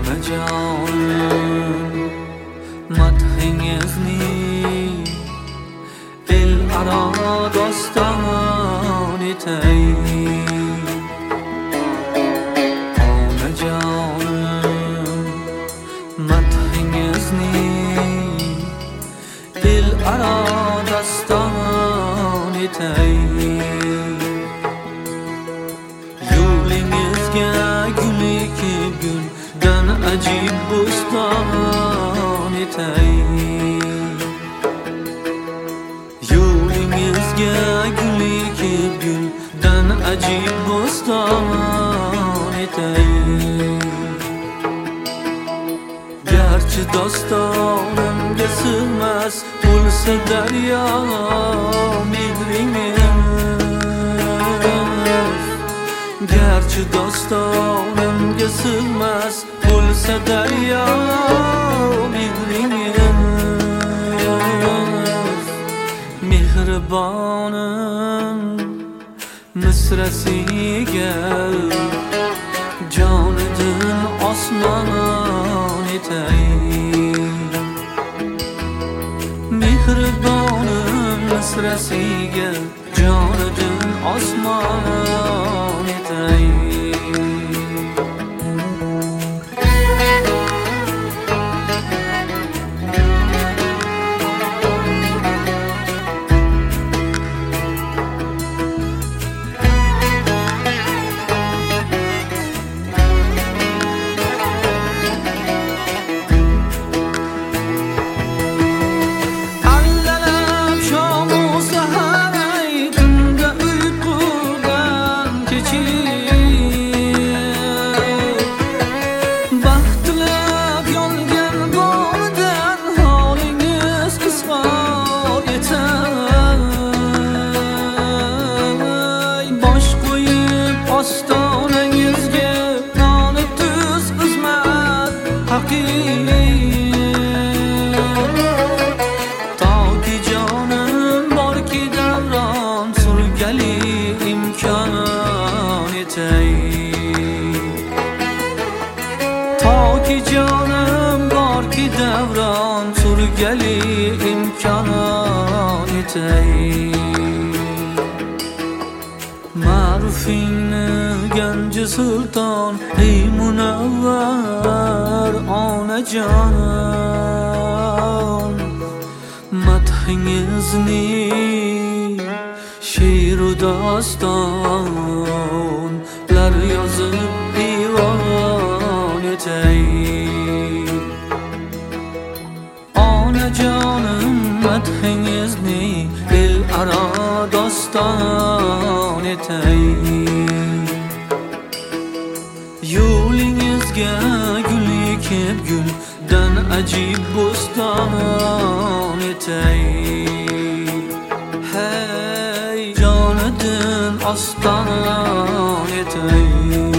onajonim madhingizni el aro doston etay. Onajonim madhingizni el aro doston etay. Yo'lingizga gul ekib guldan ajib bo'ston etay. Yo'lingizga gul ekib guldan ajib bo'ston etay. Garchi dostonimga sig'mas bo'lsa daryo mehringiz, garchi dostonimga sig'mas bo'lsa daryo mehringiz, mehribonim misrasiga jonidan osmon etay. Mehribonim misrasiga jonidan osmon etay. Ostonangizga noni tuz xizmat toki jonim borki davron surgali imkon etay. Toki jonim borki davron surgali imkon etay. Ma'rufingni ganji sulton ey munavvar onajon, madhingizni she'ru dostonlar yozib divan etay. Onajonim madhingizni el aro doston etay. Yo'lingizga gul ekib guldan ajib bo'ston etay. Hey jonidan oston etay.